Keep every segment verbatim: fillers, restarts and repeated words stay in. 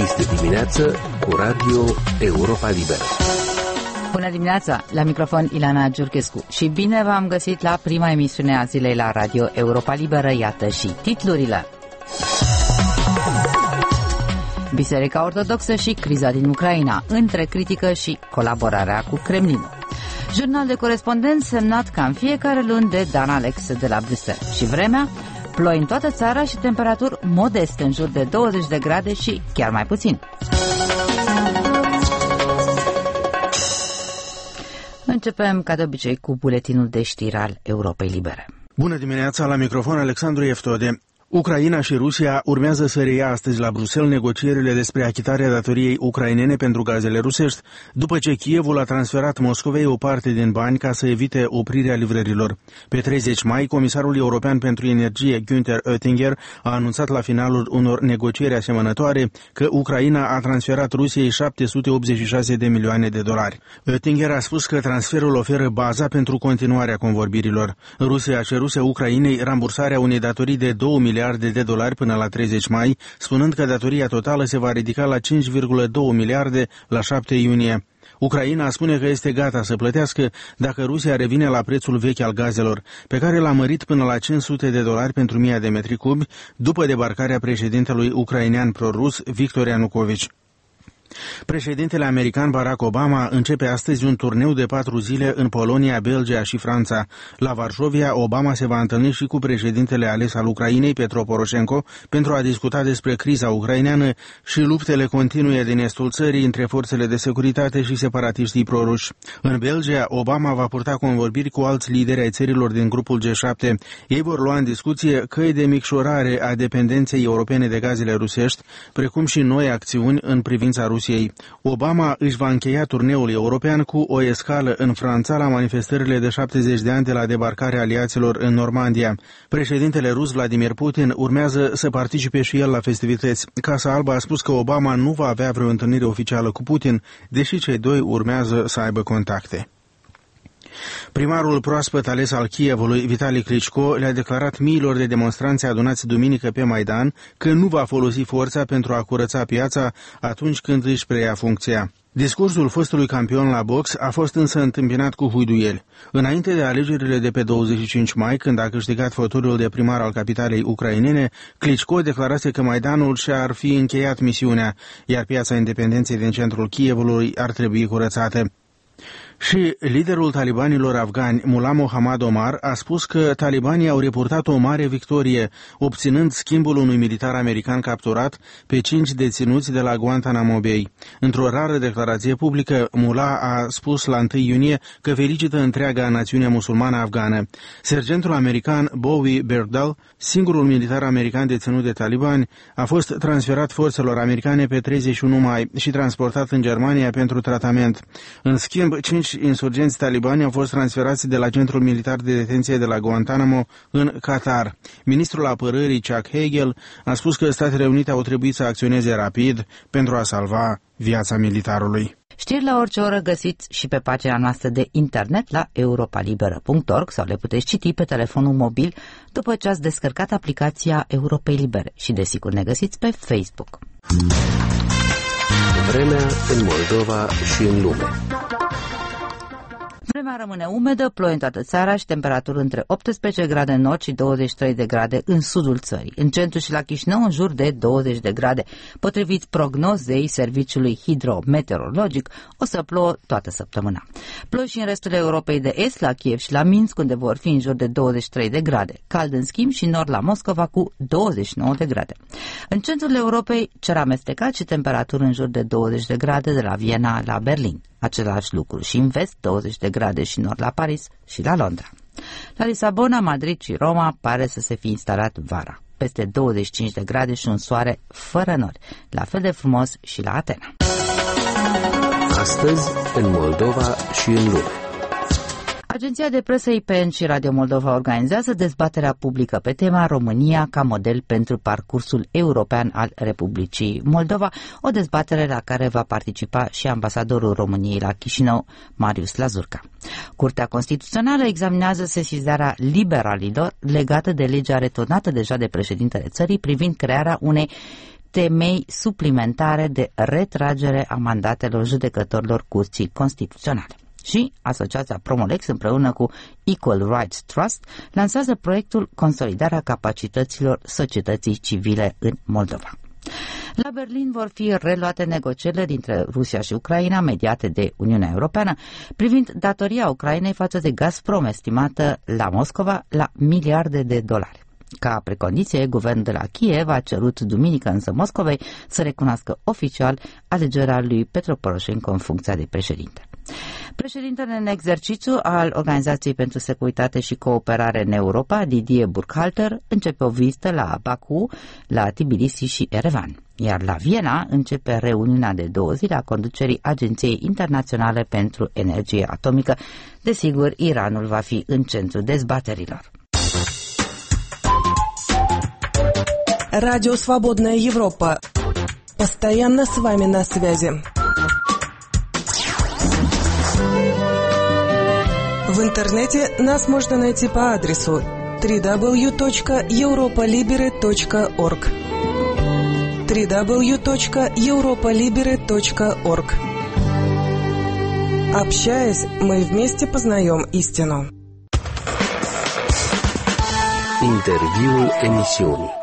Este dimineață cu Radio Europa Liberă. Bună dimineața! La microfon Ilana Giurchescu și bine v-am găsit la prima emisiune a zilei la Radio Europa Liberă. Iată și titlurile. Biserica Ortodoxă și criza din Ucraina, între critică și colaborarea cu Kremlinul. Jurnal de corespondenți semnat ca în fiecare luni de Dan Alex de la Bruxelles. Și vremea? Ploi în toată țara și temperaturi modeste, în jur de douăzeci de grade și chiar mai puțin. Începem, ca de obicei, cu buletinul de știri al Europei Libere. Bună dimineața, la microfon Alexandru Eftode. Ucraina și Rusia urmează să reia astăzi la Bruxelles negocierile despre achitarea datoriei ucrainene pentru gazele rusești, după ce Kievul a transferat Moscovei o parte din bani ca să evite oprirea livrărilor. Pe treizeci mai, Comisarul European pentru Energie, Günther Oettinger, a anunțat la finalul unor negocieri asemănătoare că Ucraina a transferat Rusiei șapte sute optzeci și șase de milioane de dolari. Oettinger a spus că transferul oferă baza pentru continuarea convorbirilor. Rusia ceruse Ucrainei rambursarea unei datorii de două miliarde de dolari până la treizeci mai, spunând că datoria totală se va ridica la cinci virgulă doi miliarde la șapte iunie. Ucraina spune că este gata să plătească dacă Rusia revine la prețul vechi al gazelor, pe care l-a mărit până la cinci sute de dolari pentru mie de metri cubi, după debarcarea președintelui ucrainean prorus Victor Yanukovych. Președintele american Barack Obama începe astăzi un turneu de patru zile în Polonia, Belgia și Franța. La Varșovia, Obama se va întâlni și cu președintele ales al Ucrainei, Petro Poroșenko, pentru a discuta despre criza ucraineană și luptele continue din estul țării între forțele de securitate și separatiștii proruși. În Belgia, Obama va purta convorbiri cu alți lideri ai țărilor din grupul G șapte. Ei vor lua în discuție căi de micșorare a dependenței europene de gazele rusești, precum și noi acțiuni în privința Rusiei. Obama își va încheia turneul european cu o escală în Franța la manifestările de șaptezeci de ani de la debarcarea aliaților în Normandia. Președintele rus Vladimir Putin urmează să participe și el la festivități. Casa Albă a spus că Obama nu va avea vreo întâlnire oficială cu Putin, deși cei doi urmează să aibă contacte. Primarul proaspăt ales al Kievului, Vitali Klitschko, le-a declarat miilor de demonstranți adunați duminică pe Maidan că nu va folosi forța pentru a curăța piața atunci când își preia funcția. Discursul fostului campion la box a fost însă întâmpinat cu huiduieli. Înainte de alegerile de pe douăzeci și cinci mai, când a câștigat fotoliul de primar al capitalei ucrainene, Klitschko declarase că Maidanul și-ar fi încheiat misiunea, iar piața Independenței din centrul Kievului ar trebui curățată. Și liderul talibanilor afgani, Mullah Mohammad Omar, a spus că talibanii au reportat o mare victorie, obținând schimbul unui militar american capturat pe cinci deținuți de la Guantanamo Bay. Într-o rară declarație publică, Mullah a spus la întâi iunie că felicită întreaga națiune musulmană afgană. Sergentul american Bowie Bergdahl, singurul militar american deținut de talibani, a fost transferat forțelor americane pe treizeci și unu mai și transportat în Germania pentru tratament. În schimb, cinci insurgenți talibani au fost transferați de la centrul militar de detenție de la Guantanamo în Qatar. Ministrul apărării Chuck Hagel a spus că Statele Unite au trebuit să acționeze rapid pentru a salva viața militarului. Știri la orice oră găsiți și pe pagina noastră de internet la europa liberă punct org sau le puteți citi pe telefonul mobil după ce ați descărcat aplicația Europei Libere și desigur ne găsiți pe Facebook. Vremea în Moldova și în lume. Vremea rămâne umedă, ploi în toată țara și temperaturi între optsprezece grade în nord și douăzeci și trei de grade în sudul țării. În centru și la Chișinău în jur de douăzeci de grade. Potrivit prognozei Serviciului Hidrometeorologic, o să plouă toată săptămâna. Ploi și în restul Europei de Est, la Kiev și la Minsk, unde vor fi în jur de douăzeci și trei de grade. Cald în schimb și nord la Moscova cu douăzeci și nouă de grade. În centrul Europei, cer amestecat și temperaturi în jur de douăzeci de grade de la Viena la Berlin. Același lucru și în vest, douăzeci de grade și nord la Paris și la Londra. La Lisabona, Madrid și Roma pare să se fi instalat vara. Peste douăzeci și cinci de grade și un soare fără nori. La fel de frumos și la Atena. Astăzi, în Moldova și în lume. Agenția de presă I P N și Radio Moldova organizează dezbaterea publică pe tema România ca model pentru parcursul european al Republicii Moldova, o dezbatere la care va participa și ambasadorul României la Chișinău, Marius Lazurca. Curtea Constituțională examinează sesizarea liberalilor legată de legea returnată deja de președintele țării privind crearea unei temei suplimentare de retragere a mandatelor judecătorilor Curții Constituționale. Și Asociația Promolex împreună cu Equal Rights Trust lansează proiectul Consolidarea capacităților societății civile în Moldova. La Berlin vor fi reluate negocierile dintre Rusia și Ucraina, mediate de Uniunea Europeană, privind datoria Ucrainei față de Gazprom, estimată la Moscova la miliarde de dolari. Ca precondiție, guvernul de la Kiev a cerut duminică însă Moscovei să recunoască oficial alegerea lui Petro Poroșenko în funcția de președinte. Președintele în exercițiu al Organizației pentru Securitate și Cooperare în Europa, Didier Burkhalter, începe o vizită la Baku, la Tbilisi și Erevan. Iar la Viena începe reuniunea de două zile a conducerii Agenției Internaționale pentru Energie Atomică. Desigur, Iranul va fi în centrul dezbaterilor. Радио «Свободная Европа». Постоянно с вами на связи. В интернете нас можно найти по адресу дабл ю дабл ю дабл ю точка европа либере точка орг дабл ю дабл ю дабл ю точка европа либере точка орг. Общаясь, мы вместе познаем истину. Interviul emisiunii.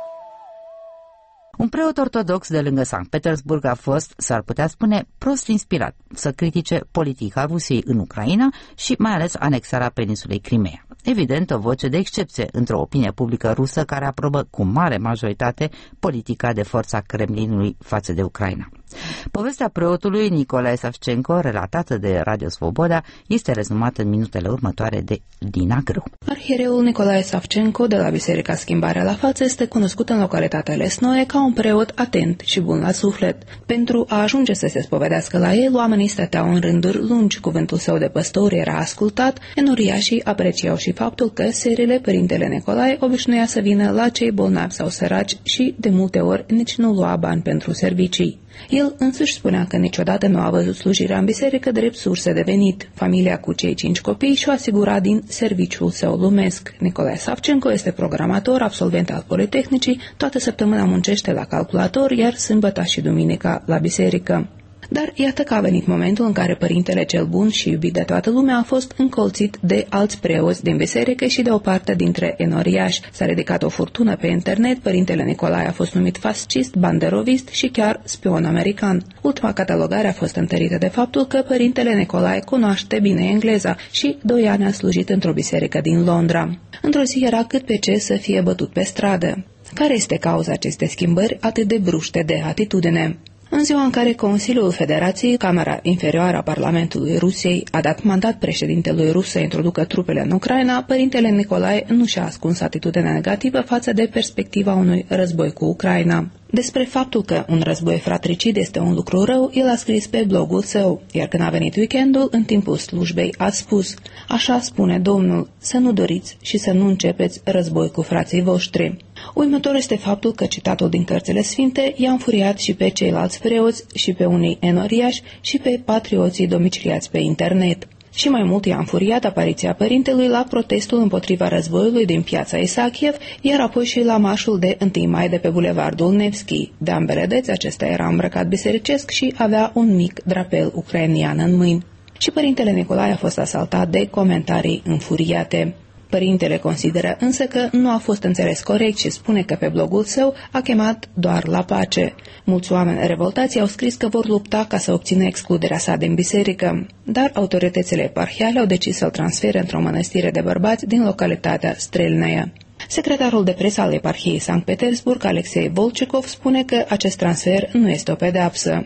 Un preot ortodox de lângă Sankt Petersburg a fost, s-ar putea spune, prost inspirat să critique politica Rusiei în Ucraina și mai ales anexarea peninsulei Crimea. Evident, o voce de excepție într-o opinie publică rusă care aprobă cu mare majoritate politica de forța Kremlinului față de Ucraina. Povestea preotului Nicolae Savchenko, relatată de Radio Svoboda, este rezumată în minutele următoare de Dina Grâu. Arhiereul Nicolae Savchenko de la Biserica Schimbarea la Față este cunoscut în localitatea Lesnoe ca un preot atent și bun la suflet. Pentru a ajunge să se spovedească la el, oamenii stăteau în rânduri lungi, cuvântul său de păstor era ascultat, enoriașii apreciau și faptul că serile Părintele Nicolae obișnuia să vină la cei bolnavi sau săraci și, de multe ori, nici nu lua bani pentru servicii. El însuși spunea că niciodată nu a văzut slujirea în biserică drept sursă de venit. Familia cu cei cinci copii și-o asigura din serviciul său lumesc. Nicolae Savchenko este programator, absolvent al Politehnicii, toată săptămâna muncește la calculator, iar sâmbăta și duminica la biserică. Dar iată că a venit momentul în care părintele cel bun și iubit de toată lumea a fost încolțit de alți preoți din biserică și de o parte dintre enoriași. S-a ridicat o furtună pe internet, părintele Nicolae a fost numit fascist, banderovist și chiar spion american. Ultima catalogare a fost întărită de faptul că părintele Nicolae cunoaște bine engleza și doi ani a slujit într-o biserică din Londra. Într-o zi era cât pe ce să fie bătut pe stradă. Care este cauza acestei schimbări atât de bruște de atitudine? În ziua în care Consiliul Federației, Camera Inferioară a Parlamentului Rusiei, a dat mandat președintelui rus să introducă trupele în Ucraina, părintele Nicolae nu și-a ascuns atitudinea negativă față de perspectiva unui război cu Ucraina. Despre faptul că un război fratricid este un lucru rău, el a scris pe blogul său, iar când a venit weekendul, în timpul slujbei a spus: așa spune Domnul, să nu doriți și să nu începeți război cu frații voștri. Uimător este faptul că citatul din cărțile sfinte i-a înfuriat și pe ceilalți preoți, și pe unii enoriași, și pe patrioții domiciliați pe internet. Și mai mult i-a înfuriat apariția părintelui la protestul împotriva războiului din piața Isakiev, iar apoi și la marșul de întâi mai de pe bulevardul Nevski. De ambele dăți acesta era îmbrăcat bisericesc și avea un mic drapel ucrainian în mâini. Și părintele Nicolae a fost asaltat de comentarii înfuriate. Părintele consideră însă că nu a fost înțeles corect și spune că pe blogul său a chemat doar la pace. Mulți oameni revoltați au scris că vor lupta ca să obțină excluderea sa din biserică, dar autoritățile eparhiale au decis să-l transfere într-o mănăstire de bărbați din localitatea Strelnaya. Secretarul de presă al eparhiei Sankt Petersburg, Alexei Volchikov, spune că acest transfer nu este o pedeapsă.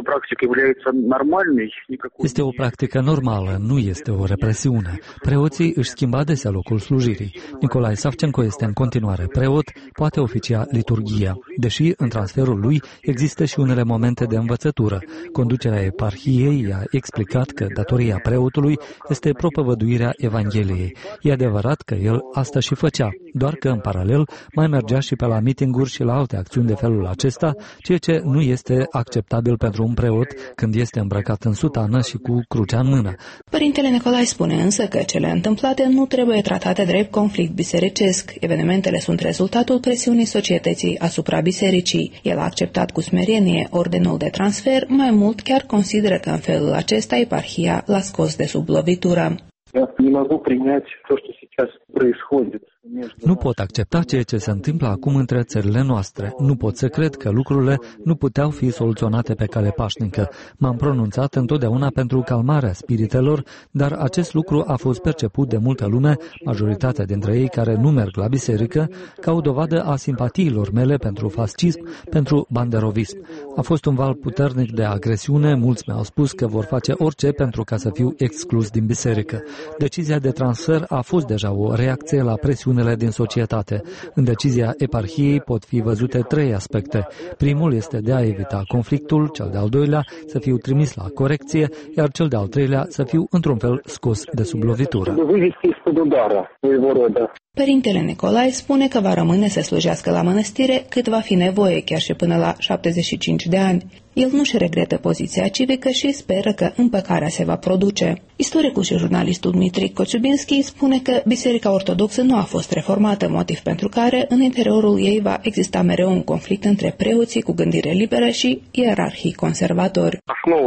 Este o practică normală, nu este o represiune. Preoții își schimbă adesea locul slujirii. Nicolae Savchenko este în continuare preot, poate oficia liturghia, deși în transferul lui există și unele momente de învățătură. Conducerea eparhiei i-a explicat că datoria preotului este propovăduirea Evangheliei. E adevărat că el asta și făcea, doar dar că în paralel mai mergea și pe la mitinguri și la alte acțiuni de felul acesta, ceea ce nu este acceptabil pentru un preot când este îmbrăcat în sutană și cu crucea în mână. Părintele Nicolae spune însă că cele întâmplate nu trebuie tratate drept conflict bisericesc. Evenimentele sunt rezultatul presiunii societății asupra bisericii. El a acceptat cu smerenie ordinul de transfer, mai mult chiar consideră că în felul acesta eparhia l-a scos de sub lovitură. Nu pot accepta ceea ce se întâmplă acum între țările noastre. Nu pot să cred că lucrurile nu puteau fi soluționate pe cale pașnică. M-am pronunțat întotdeauna pentru calmarea spiritelor, dar acest lucru a fost perceput de multă lume, majoritatea dintre ei care nu merg la biserică, ca o dovadă a simpatiilor mele pentru fascism, pentru banderovism. A fost un val puternic de agresiune, mulți mi-au spus că vor face orice pentru ca să fiu exclus din biserică. Decizia de transfer a fost deja o reacție la presiunile din societate. În decizia eparhiei pot fi văzute trei aspecte. Primul este de a evita conflictul, cel de-al doilea să fiu trimis la corecție, iar cel de-al treilea să fiu într-un fel scos de sub lovitură. Părintele Nicolae spune că va rămâne să slujească la mănăstire cât va fi nevoie, chiar și până la șaptezeci și cinci de ani. El nu-și regretă poziția civică și speră că împăcarea se va produce. Istoricul și jurnalistul Dmitri Kociubinski spune că Biserica Ortodoxă nu a fost reformată, motiv pentru care în interiorul ei va exista mereu un conflict între preoții cu gândire liberă și ierarhii conservatori.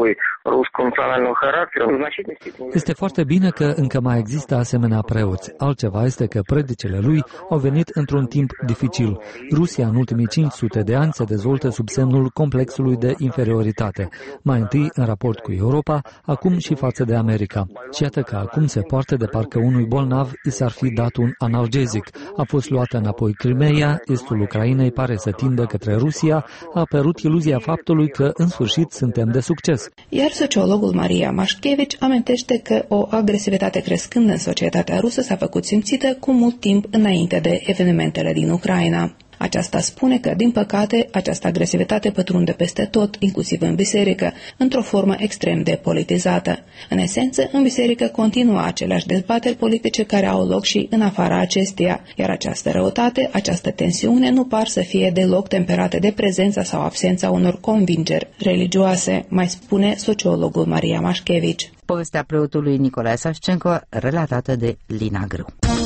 Este foarte bine că încă mai există asemenea preoți. Altceva este că predicile lui au venit într-un timp dificil. Rusia în ultimii cinci sute de ani se dezvoltă sub semnul complexului de inferioritate. Mai întâi în raport cu Europa, acum și față de America. Și iată că acum se poartă de parcă unui bolnav i s-ar fi dat un analgezic. A fost luată înapoi Crimeea, estul Ucrainei pare să tindă către Rusia, a apărut iluzia faptului că în sfârșit suntem de succes. Iar sociologul Maria Mașchevici amintește că o agresivitate crescândă în societatea rusă s-a făcut simțită cu mult timp înainte de evenimentele din Ucraina. Aceasta spune că, din păcate, această agresivitate pătrunde peste tot, inclusiv în biserică, într-o formă extrem de politizată. În esență, în biserică continuă aceleași dezbateri politice care au loc și în afara acesteia, iar această răutate, această tensiune nu par să fie deloc temperate de prezența sau absența unor convingeri religioase, mai spune sociologul Maria Mașchevici. Povestea preotului Nicolae Savchenko, relatată de Lina Grâu.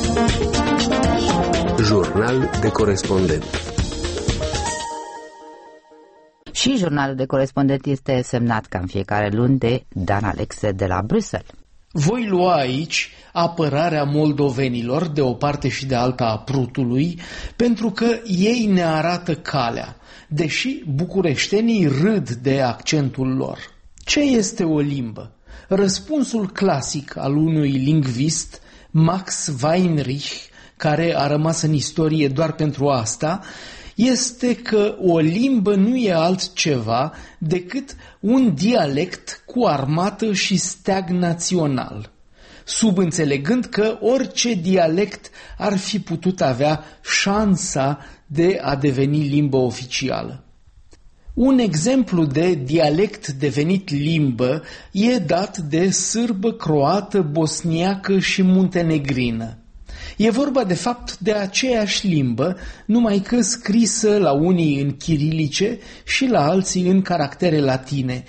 Jurnal de corespondent. Și jurnalul de corespondent este semnat ca în fiecare luni de Dan Alexe de la Bruxelles. Voi lua aici apărarea moldovenilor de o parte și de alta a Prutului, pentru că ei ne arată calea, deși bucureștenii râd de accentul lor. Ce este o limbă? Răspunsul clasic al unui lingvist, Max Weinrich, care a rămas în istorie doar pentru asta, este că o limbă nu e altceva decât un dialect cu armată și steag național, subînțelegând că orice dialect ar fi putut avea șansa de a deveni limbă oficială. Un exemplu de dialect devenit limbă e dat de sârbă, croată, bosniacă și muntenegrină. E vorba de fapt de aceeași limbă, numai că scrisă la unii în chirilice și la alții în caractere latine.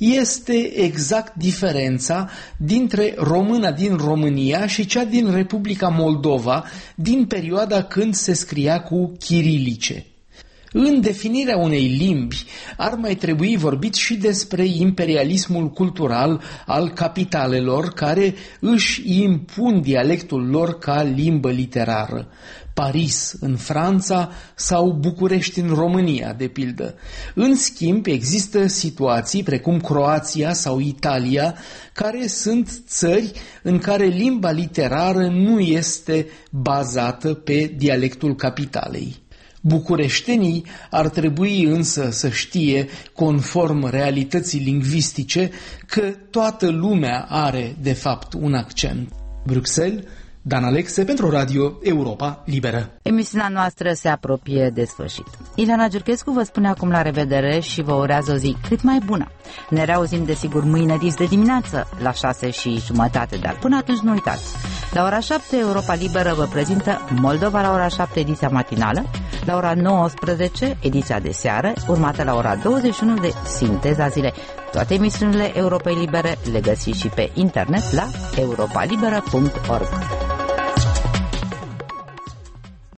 Este exact diferența dintre româna din România și cea din Republica Moldova din perioada când se scria cu chirilice. În definirea unei limbi ar mai trebui vorbit și despre imperialismul cultural al capitalelor care își impun dialectul lor ca limbă literară. Paris în Franța sau București în România, de pildă. În schimb, există situații precum Croația sau Italia, care sunt țări în care limba literară nu este bazată pe dialectul capitalei. Bucureștenii ar trebui însă să știe, conform realității lingvistice, că toată lumea are, de fapt, un accent. Bruxelles, Dan Alexe pentru Radio Europa Liberă. Emisiunea noastră se apropie de sfârșit. Ileana Giurchescu vă spune acum la revedere și vă urează o zi cât mai bună. Ne reauzim desigur mâine dis de dimineață la șase și jumătate, dar până atunci nu uitați. La ora șapte, Europa Liberă vă prezintă Moldova la ora șapte, ediția matinală, la ora nouăsprezece, ediția de seară, urmată la ora douăzeci și unu de Sinteza Zilei. Toate emisiunile Europei Libere le găsiți și pe internet la europa liberă punct org.